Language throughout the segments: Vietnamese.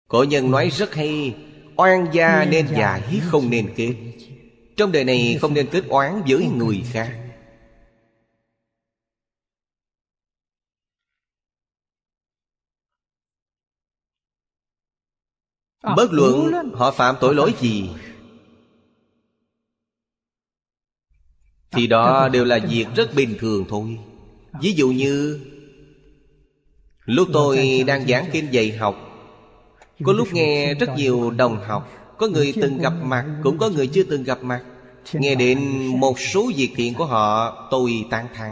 Cổ nhân nói rất hay: oan gia nên giải, không nên kết. Trong đời này không nên kết oán với người khác. Bất luận họ phạm tội lỗi gì thì đó đều là việc rất bình thường thôi. Ví dụ như lúc tôi đang giảng kinh dạy học, có lúc nghe rất nhiều đồng học, có người từng gặp mặt, cũng có người chưa từng gặp mặt. Nghe đến một số việc thiện của họ, tôi tán thán.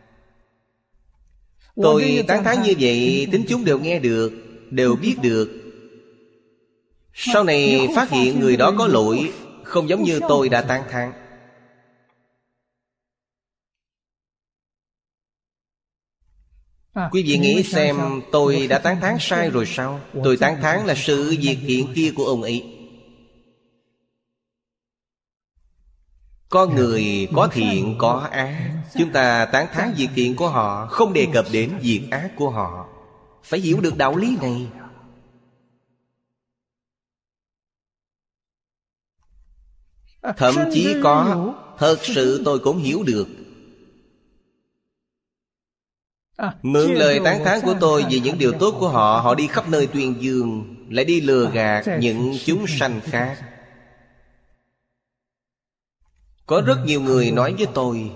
Tôi tán thán như vậy, tín chúng đều nghe được, đều biết được. Sau này phát hiện người đó có lỗi, không giống như tôi đã tán thán. Quý vị nghĩ xem, tôi đã tán thán sai rồi sao? Tôi tán thán là sự việc thiện kia của ông ấy. Có người có thiện có ác, chúng ta tán thán việc thiện của họ, không đề cập đến việc ác của họ. Phải hiểu được đạo lý này. Thậm chí có, thật sự tôi cũng hiểu được. Mượn lời tán thán của tôi về những điều tốt của họ, họ đi khắp nơi tuyên dương, lại đi lừa gạt những chúng sanh khác. Có rất nhiều người nói với tôi,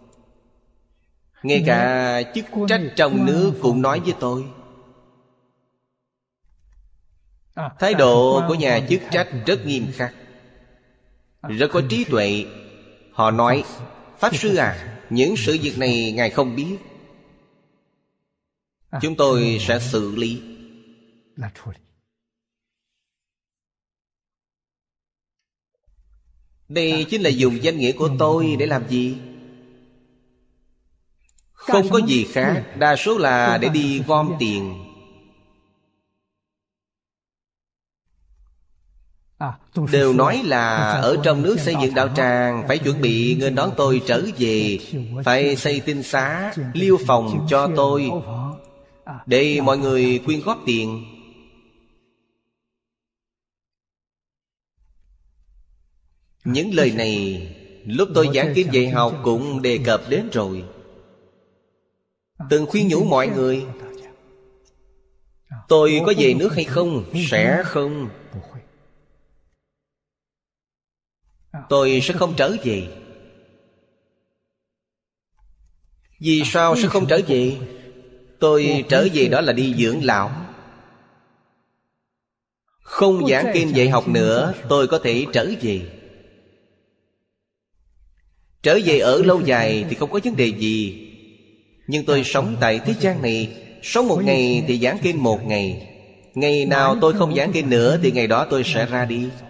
ngay cả chức trách trong nước cũng nói với tôi. Thái độ của nhà chức trách rất nghiêm khắc, rất có trí tuệ. Họ nói: Pháp Sư à, những sự việc này Ngài không biết, chúng tôi sẽ xử lý. Đây chính là dùng danh nghĩa của tôi để làm gì? Không có gì khác, đa số là để đi gom tiền. Đều nói là ở trong nước xây dựng đạo tràng, phải chuẩn bị nghênh đón tôi trở về, phải xây tinh xá, liêu phòng cho tôi, để mọi người quyên góp tiền. Những lời này lúc tôi giảng kinh dạy học cũng đề cập đến rồi. Từng khuyên nhủ mọi người. Tôi có về nước hay không? Sẽ không. Tôi sẽ không trở về. Vì sao sẽ không trở về? Tôi trở về đó là đi dưỡng lão. Không giảng kinh dạy học nữa, tôi có thể trở về. Trở về ở lâu dài thì không có vấn đề gì. Nhưng tôi sống tại thế gian này, sống một ngày thì giảng kinh một ngày. Ngày nào tôi không giảng kinh nữa thì ngày đó tôi sẽ ra đi.